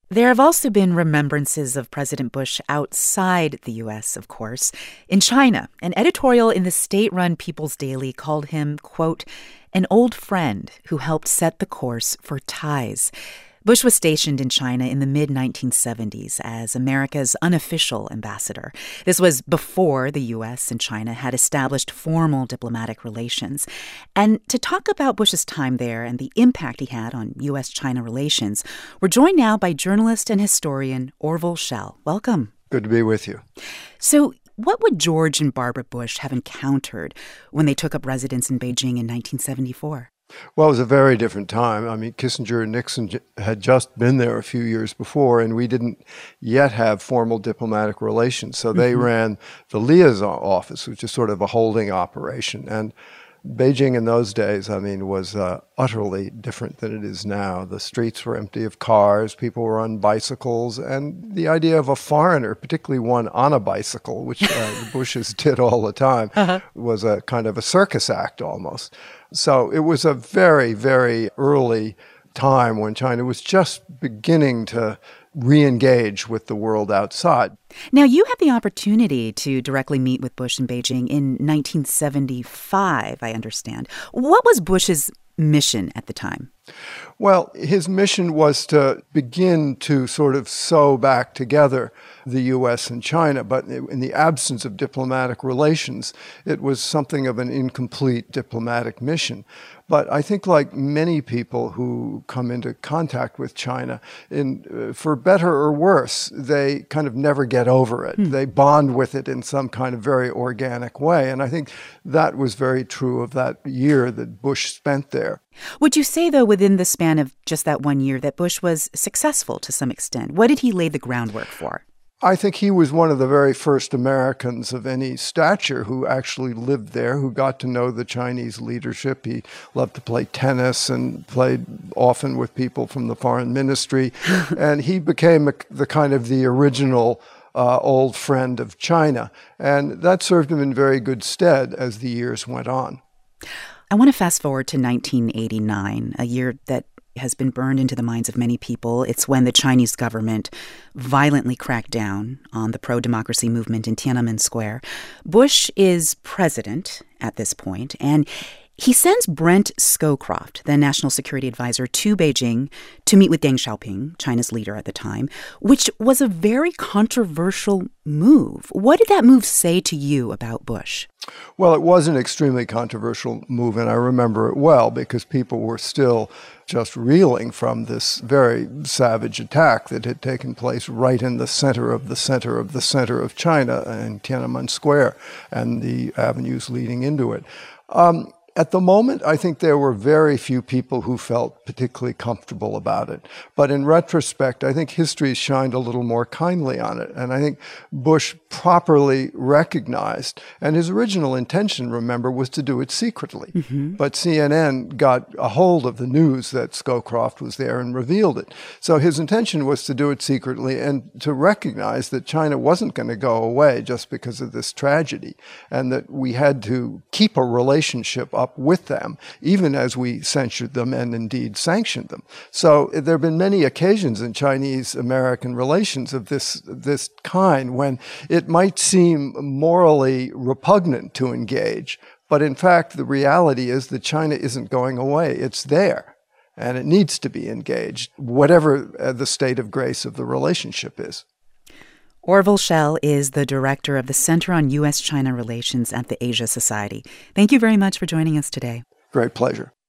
There have also been remembrances of President Bush outside the U.S., of course. In China, an editorial in the state-run People's Daily called him, quote, an old friend who helped set the course for ties. Bush was stationed in China in the mid-1970s as America's unofficial ambassador. This was before the U.S. and China had established formal diplomatic relations. And to talk about Bush's time there and the impact he had on U.S.-China relations, we're joined now by journalist and historian Orville Schell. Welcome. Good to be with you. So what would George and Barbara Bush have encountered when they took up residence in Beijing in 1974? Well, it was a very different time. I mean, Kissinger and Nixon had just been there a few years before, and we didn't yet have formal diplomatic relations. So they ran the liaison office, which is sort of a holding operation. And Beijing in those days, I mean, was utterly different than it is now. The streets were empty of cars, people were on bicycles, and the idea of a foreigner, particularly one on a bicycle, which the Bushes did all the time, was a kind of a circus act almost. So it was a very, very early time when China was just beginning to re-engage with the world outside. Now, you had the opportunity to directly meet with Bush in Beijing in 1975, I understand. What was Bush's mission at the time? Well, his mission was to begin to sort of sew back together the U.S. and China, but in the absence of diplomatic relations, it was something of an incomplete diplomatic mission. But I think like many people who come into contact with China, for better or worse, they kind of never get over it. They bond with it in some kind of very organic way. And I think that was very true of that year that Bush spent there. Would you say, though, within the span of just that 1 year, that Bush was successful to some extent? What did he lay the groundwork for? I think he was one of the very first Americans of any stature who actually lived there, who got to know the Chinese leadership. He loved to play tennis and played often with people from the foreign ministry. And he became the kind of the original old friend of China. And that served him in very good stead as the years went on. I want to fast forward to 1989, a year that has been burned into the minds of many people. It's when the Chinese government violently cracked down on the pro-democracy movement in Tiananmen Square. Bush is president at this point, and he sends Brent Scowcroft, the national security advisor, to Beijing to meet with Deng Xiaoping, China's leader at the time, which was a very controversial move. What did that move say to you about Bush? Well, it was an extremely controversial move, and I remember it well because people were still just reeling from this very savage attack that had taken place right in the center of the center of the center of China in Tiananmen Square and the avenues leading into it. At the moment, I think there were very few people who felt particularly comfortable about it. But in retrospect, I think history shined a little more kindly on it. And I think Bush properly recognized, and his original intention, remember, was to do it secretly. But CNN got a hold of the news that Scowcroft was there and revealed it. So his intention was to do it secretly and to recognize that China wasn't going to go away just because of this tragedy, and that we had to keep a relationship up with them, even as we censured them and indeed sanctioned them. So there have been many occasions in Chinese-American relations of this kind when it might seem morally repugnant to engage, but in fact the reality is that China isn't going away. It's there, and it needs to be engaged, whatever the state of grace of the relationship is. Orville Schell is the director of the Center on U.S.-China Relations at the Asia Society. Thank you very much for joining us today. Great pleasure.